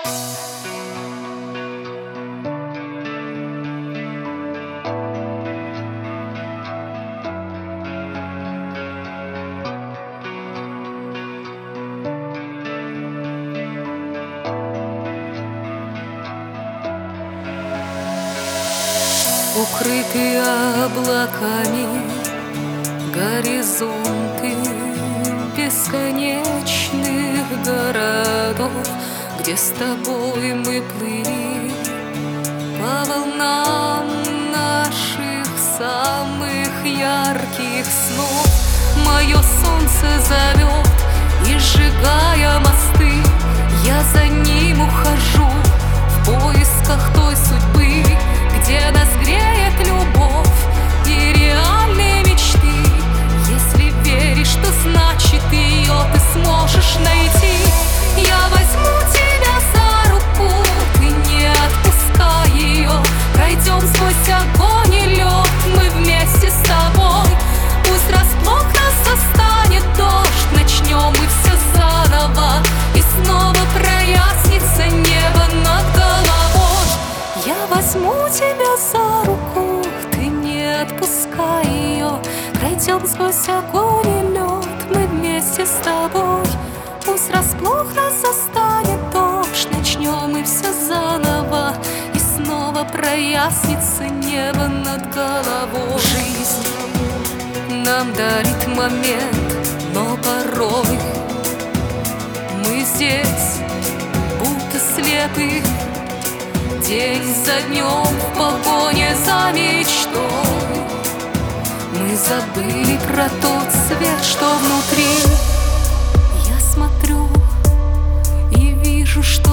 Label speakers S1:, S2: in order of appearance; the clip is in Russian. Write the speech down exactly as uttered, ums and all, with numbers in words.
S1: Укрытые облаками горизонты бесконечных городов, где с тобой мы плыли по волнам наших самых ярких снов. Мое солнце зовет, и сжигая мосты, я за ним ухожу в поисках той судьбы, где нас греет любовь и реальные мечты. Если веришь, то значит ее ты сможешь найти. Я возьму тебя за руку, ты не отпускай ее. Пройдем сквозь огонь и лед, мы вместе с тобой. Пусть врасплох нас застанет дождь, начнем мы все заново, и снова прояснится небо над головой. Я возьму тебя за руку, ты не отпускай ее. Пройдем сквозь огонь и лед, мы вместе с тобой. Пусть врасплох нас застанет дождь, начнем мы все заново, и снова прояснится небо над головой. Жизнь нам дарит момент, но порой мы здесь будто слепы. День за днем в погоне за мечтой мы забыли про тот свет, что внутри. Я смотрю и вижу, что